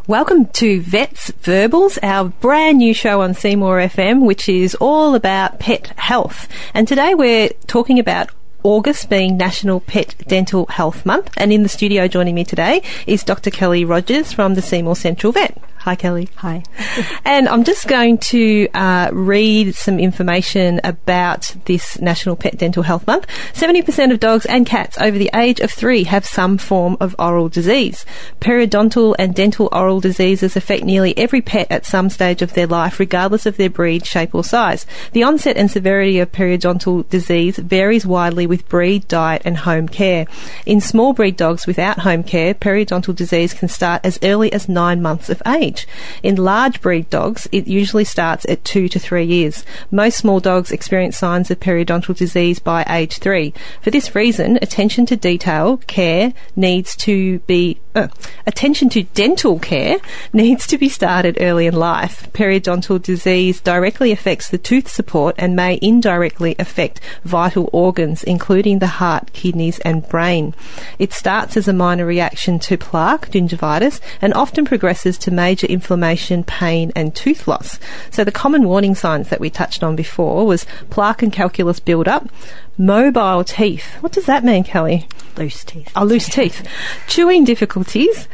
Welcome to Vets Verbals, our brand new show on Seymour FM, which is all about pet health. And today we're talking about August being National Pet Dental Health Month. And in the studio joining me today is Dr. Kelly Rogers from the Seymour Central Vet. Hi, Kelly. Hi. And I'm just going to read some information about this National Pet Dental Health Month. 70% of dogs and cats over the age of 3 have some form of oral disease. Periodontal and dental oral diseases affect nearly every pet at some stage of their life, regardless of their breed, shape or size. The onset and severity of periodontal disease varies widely with breed, diet and home care. In small breed dogs without home care, periodontal disease can start as early as 9 months of age. In large breed dogs, it usually starts at 2 to 3 years. Most small dogs experience signs of periodontal disease by age 3. For this reason, attention to dental care needs to be started early in life. Periodontal disease directly affects the tooth support and may indirectly affect vital organs, including the heart, kidneys and brain. It starts as a minor reaction to plaque, gingivitis, and often progresses to major inflammation, pain and tooth loss. So the common warning signs that we touched on before was plaque and calculus build-up, mobile teeth. What does that mean, Kelly? Loose teeth. Oh, loose teeth. Chewing difficulties,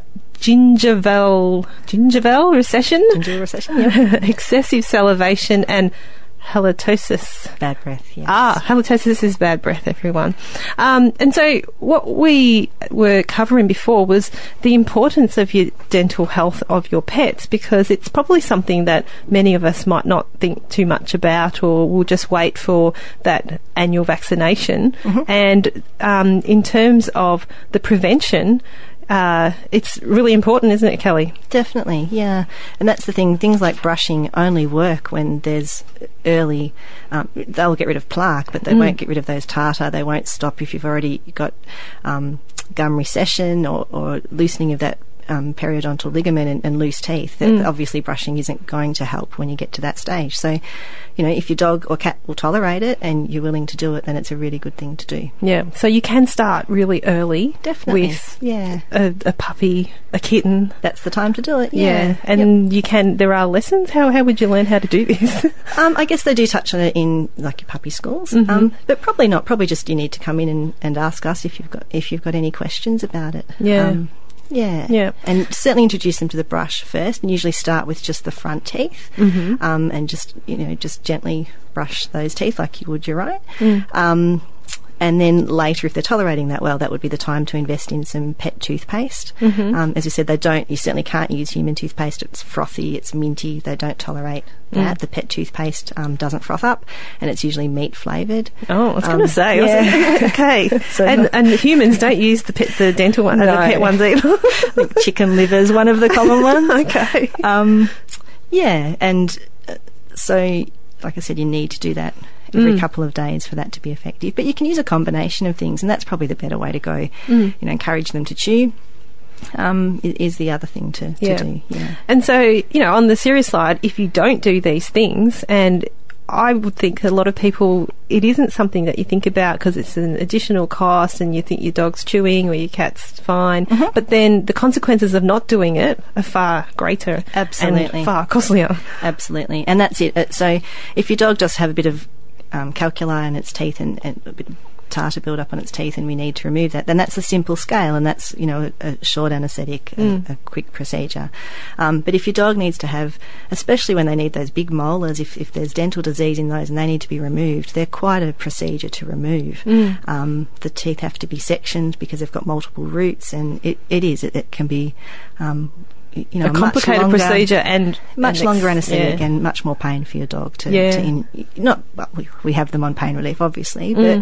gingival recession. Gingival recession, yeah. Excessive salivation and halitosis. Bad breath, yes. Halitosis is bad breath, everyone. And so what we were covering before was the importance of your dental health of your pets, because it's probably something that many of us might not think too much about, or will just wait for that annual vaccination. Mm-hmm. And in terms of the prevention, it's really important, isn't it, Kelly? Definitely, yeah. And that's the thing. Things like brushing only work when there's early... they'll get rid of plaque, but they won't get rid of those tartar. They won't stop if you've already got gum recession or loosening of that periodontal ligament and loose teeth. Obviously, brushing isn't going to help when you get to that stage. So, you know, if your dog or cat will tolerate it and you're willing to do it, then it's a really good thing to do. Yeah, so you can start really early. Definitely. With a puppy, a kitten. That's the time to do it, yeah. And you can, there are lessons. How would you learn how to do this? I guess they do touch on it in, like, your puppy schools. But probably not. Probably just you need to come in and ask us if you've got any questions about it. Yeah. Yeah, and certainly introduce them to the brush first, and usually start with just the front teeth, and just gently brush those teeth like you would your own. And then later, if they're tolerating that well, that would be the time to invest in some pet toothpaste. As you said, you certainly can't use human toothpaste. It's frothy, it's minty. They don't tolerate that. The pet toothpaste doesn't froth up, and it's usually meat flavoured. Oh, I was going to say. Yeah. Okay. So and humans don't use the dental one, the pet ones either. I think chicken liver is one of the common ones. Okay. And so, like I said, you need to do that every couple of days for that to be effective. But you can use a combination of things, and that's probably the better way to go. Encourage them to chew is the other thing to do. Yeah. And so, on the serious side, if you don't do these things, and I would think a lot of people, it isn't something that you think about because it's an additional cost and you think your dog's chewing or your cat's fine. But then the consequences of not doing it are far greater. Absolutely. And far costlier. Absolutely. And that's it. So if your dog does have a bit of calculi in its teeth and a bit of tartar build up on its teeth and we need to remove that, then that's a simple scale, and that's a short anaesthetic, a quick procedure. But if your dog needs to have, especially when they need those big molars, if there's dental disease in those and they need to be removed, they're quite a procedure to remove. The teeth have to be sectioned because they've got multiple roots, and it can be a complicated procedure and much longer anaesthetic and much more pain for your dog we have them on pain relief obviously, but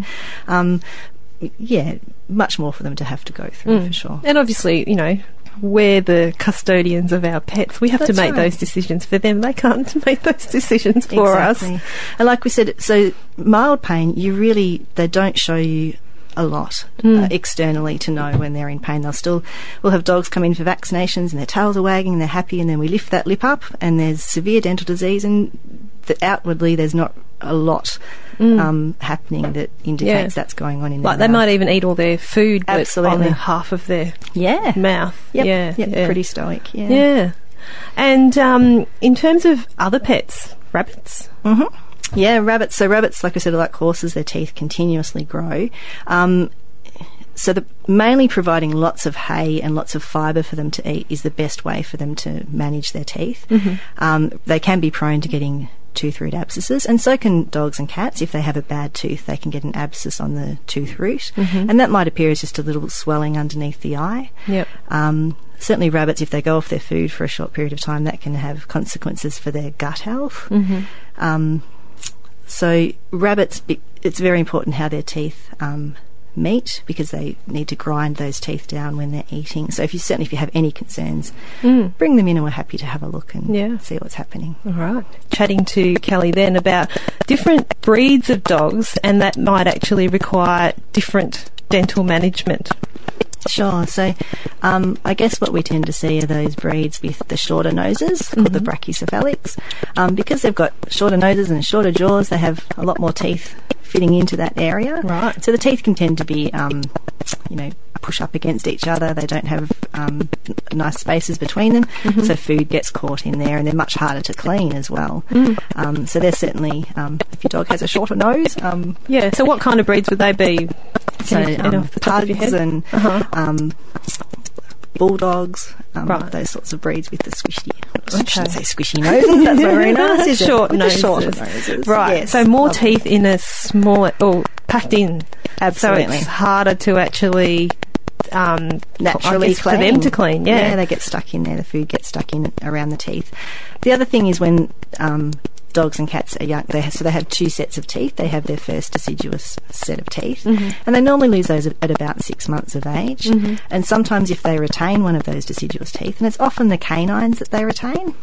much more for them to have to go through for sure. And obviously, we're the custodians of our pets. We have to make those decisions for them. They can't make those decisions for us. And like we said, so mild pain, they don't show you a lot externally to know when they're in pain. We'll have dogs come in for vaccinations and their tails are wagging and they're happy, and then we lift that lip up and there's severe dental disease, and outwardly there's not a lot happening that indicates that's going on in their Like they mouth. might even eat all their food, but Absolutely. on half of their Yeah. mouth. Yep. Yeah. Pretty stoic. Yeah. Yeah. And in terms of other pets, rabbits. Yeah, rabbits. So rabbits, like I said, are like horses. Their teeth continuously grow. So mainly providing lots of hay and lots of fibre for them to eat is the best way for them to manage their teeth. They can be prone to getting tooth root abscesses, and so can dogs and cats. If they have a bad tooth, they can get an abscess on the tooth root, and that might appear as just a little swelling underneath the eye. Yep. Certainly rabbits, if they go off their food for a short period of time, that can have consequences for their gut health. So rabbits, it's very important how their teeth meat, because they need to grind those teeth down when they're eating. So if you have any concerns, bring them in, and we're happy to have a look and see what's happening. All right. Chatting to Kelly then about different breeds of dogs, and that might actually require different dental management. Sure. So I guess what we tend to see are those breeds with the shorter noses, called the brachycephalics. Because they've got shorter noses and shorter jaws, they have a lot more teeth fitting into that area. Right. So the teeth can tend to be, push up against each other. They don't have nice spaces between them, so food gets caught in there, and they're much harder to clean as well. So they're certainly, if your dog has a shorter nose, So what kind of breeds would they be? so off the top of your pugs head? and bulldogs, Right. those sorts of breeds with the squishy. I shouldn't say squishy noses. That's not very nice, is it? Short With the noses. shorter noses. Right. Yes, So more lovely. teeth in a small, or packed in. Absolutely. So it's harder to actually Naturally I guess, for them to clean. Yeah. they get stuck in there. The food gets stuck in around the teeth. The other thing is when dogs and cats are young, they have two sets of teeth. They have their first deciduous set of teeth, and they normally lose those at about 6 months of age. And sometimes if they retain one of those deciduous teeth, and it's often the canines that they retain,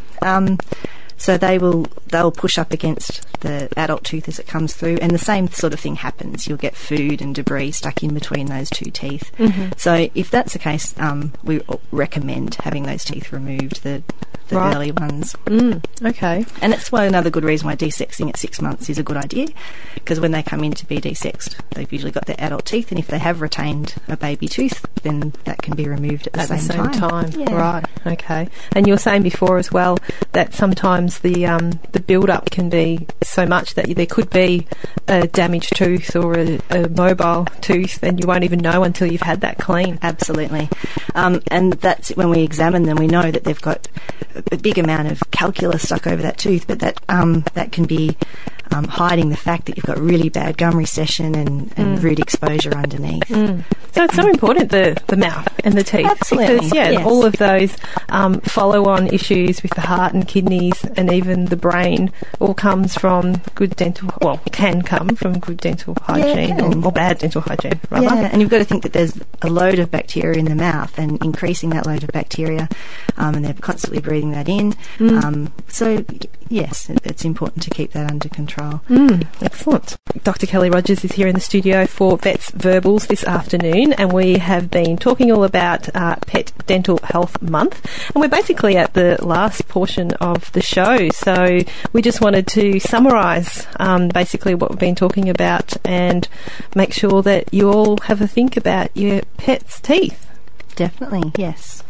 so they'll push up against the adult tooth as it comes through, and the same sort of thing happens. You'll get food and debris stuck in between those two teeth. So if that's the case, we recommend having those teeth removed, the Right. early ones. Okay. And that's why another good reason why desexing at 6 months is a good idea, because when they come in to be desexed, they've usually got their adult teeth, and if they have retained a baby tooth, then that can be removed at the same time. Yeah. Right. Okay. And you were saying before as well that sometimes the build-up can be so much that there could be a damaged tooth or a mobile tooth, and you won't even know until you've had that clean. Absolutely. And that's when we examine them, we know that they've got a big amount of calculus stuck over that tooth, but that can be hiding the fact that you've got really bad gum recession and root exposure underneath. So it's so important, the mouth and the teeth. Absolutely, Because, yes. all of those follow-on issues with the heart and kidneys and even the brain all comes from good dental, can come from good dental hygiene can. or bad dental hygiene, rather. Yeah, and you've got to think that there's a load of bacteria in the mouth, and increasing that load of bacteria, and they're constantly breathing that in. So, yes, it's important to keep that under control. Excellent. Dr. Kelly Rogers is here in the studio for Vets Verbals this afternoon, and we have been talking all about Pet Dental Health Month, and we're basically at the last portion of the show, so we just wanted to summarise basically what we've been talking about and make sure that you all have a think about your pet's teeth. Definitely, yes.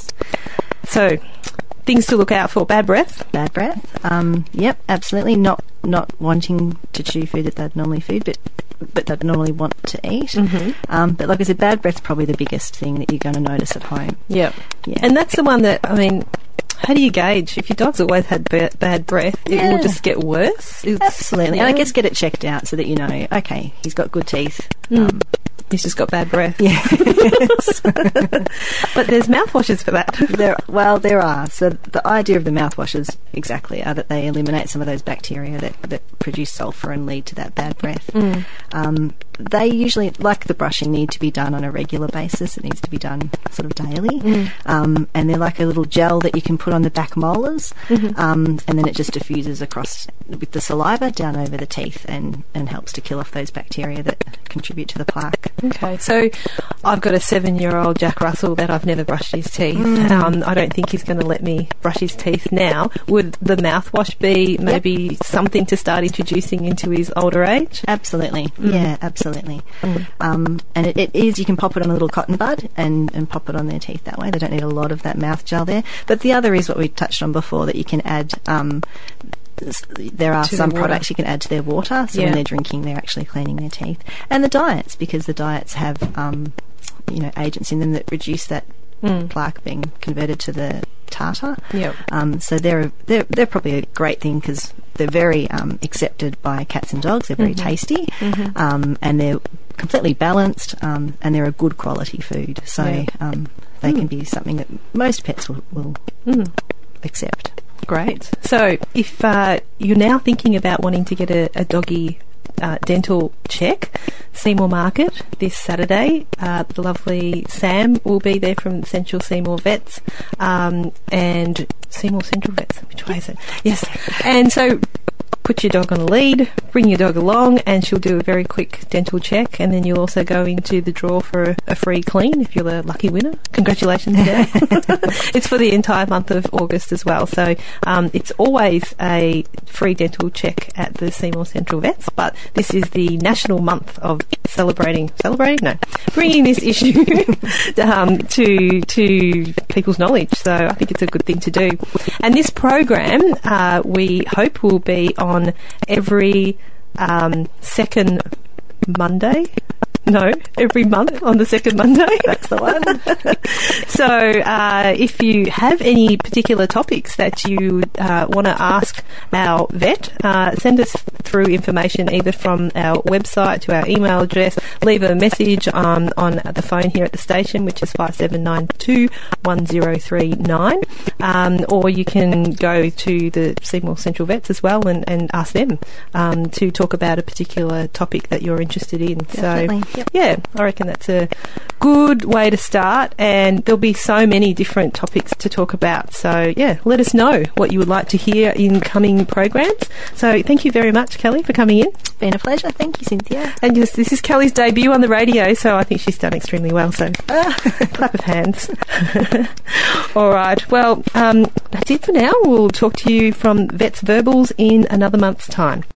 So, things to look out for: bad breath. Bad breath. Yep, absolutely. Not wanting to chew food that they'd normally but they'd normally want to eat. But like I said, bad breath's probably the biggest thing that you're going to notice at home. Yep. Yeah. And that's the one that, how do you gauge? If your dog's always had bad breath, it will just get worse. Absolutely. And I guess get it checked out so that you know, okay, he's got good teeth. He's just got bad breath. Yeah. But there's mouthwashes for that. There are. So the idea of the mouthwashes exactly are that they eliminate some of those bacteria that produce sulphur and lead to that bad breath. They usually, like the brushing, need to be done on a regular basis. It needs to be done sort of daily. And they're like a little gel that you can put on the back molars, and then it just diffuses across with the saliva down over the teeth and helps to kill off those bacteria that contribute to the plaque. Okay, so I've got a 7-year-old Jack Russell that I've never brushed his teeth. I don't think he's going to let me brush his teeth now. Would the mouthwash be maybe something to start introducing into his older age? Absolutely. Yeah, absolutely. And it is, you can pop it on a little cotton bud and pop it on their teeth that way. They don't need a lot of that mouth gel there. But the other is what we touched on before, that you can add... there are some products you can add to their water, so when they're drinking, they're actually cleaning their teeth. And the diets, because the diets have, agents in them that reduce that plaque being converted to the tartar. So they're probably a great thing, because they're very accepted by cats and dogs. They're very tasty, and they're completely balanced, and they're a good quality food. So they can be something that most pets will accept. Great. So if you're now thinking about wanting to get a doggy dental check, Seymour Market this Saturday, the lovely Sam will be there from Central Seymour Vets, and Seymour Central Vets, which way is it? Yes. And so put your dog on a lead, bring your dog along, and she'll do a very quick dental check, and then you'll also go into the draw for a free clean if you're the lucky winner. Congratulations there. It's for the entire month of August as well, so it's always a free dental check at the Seymour Central Vets, but this is the national month of bringing this issue to people's knowledge, so I think it's a good thing to do. And this program we hope will be on every second Monday. No, every month on the second Monday. That's the one. So if you have any particular topics that you want to ask our vet, send us through information either from our website to our email address. Leave a message on the phone here at the station, which is 5792 1039, or you can go to the Seymour Central Vets as well and ask them to talk about a particular topic that you're interested in. Definitely. So yeah, I reckon that's a good way to start, and there'll be so many different topics to talk about. So yeah, let us know what you would like to hear in coming programs. So thank you very much, Kelly, for coming in. It's been a pleasure. Thank you, Cynthia. And yes, this is Kelly's debut on the radio, so I think she's done extremely well. So clap of hands. All right. Well, that's it for now. We'll talk to you from Vets Verbals in another month's time.